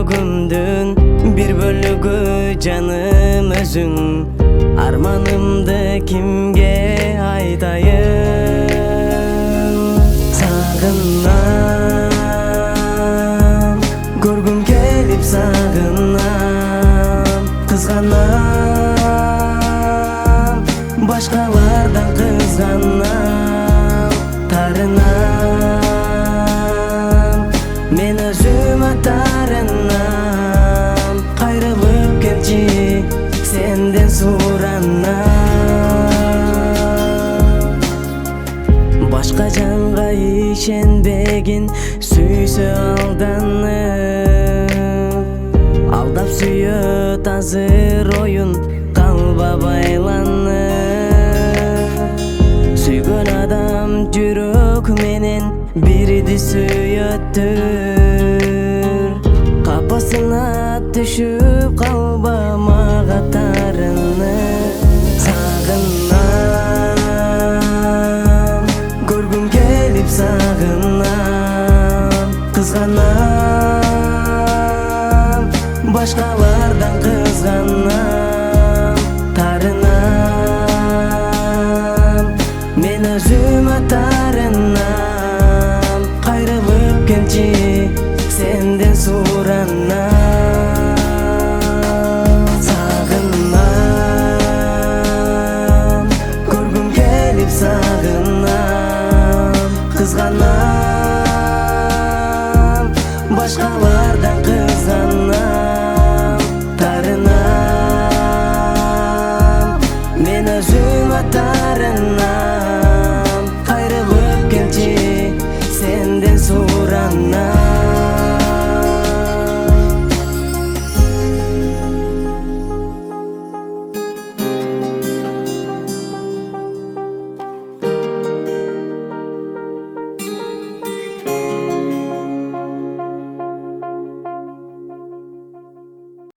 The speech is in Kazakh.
жүрөгүмдүн bir bölügü canım özüң. Armanımdı kimge aytayım? Sağınam, görgüm kelip sağınam, kızganam, başkalardan kızganam, tarınam, men özüme tarınam, kayrılıp kelçi senden suranam. Başka canga işenbegin süysö aldanıp, aldap süyöt azır oyun kalba baylanıp. Süygön adam жүрөк менен бирди сүйөттүр, капасына түшүп калба мага тарынып. Сагынам, көргүм келип сагынам, кызганам, башкалардан кызганам, тарынам, мен өзүмө тарынам, кайрылып келчи сенден суранам. Сагынам, көргүм келип сагынам, кызганам, башкалардан кызганам.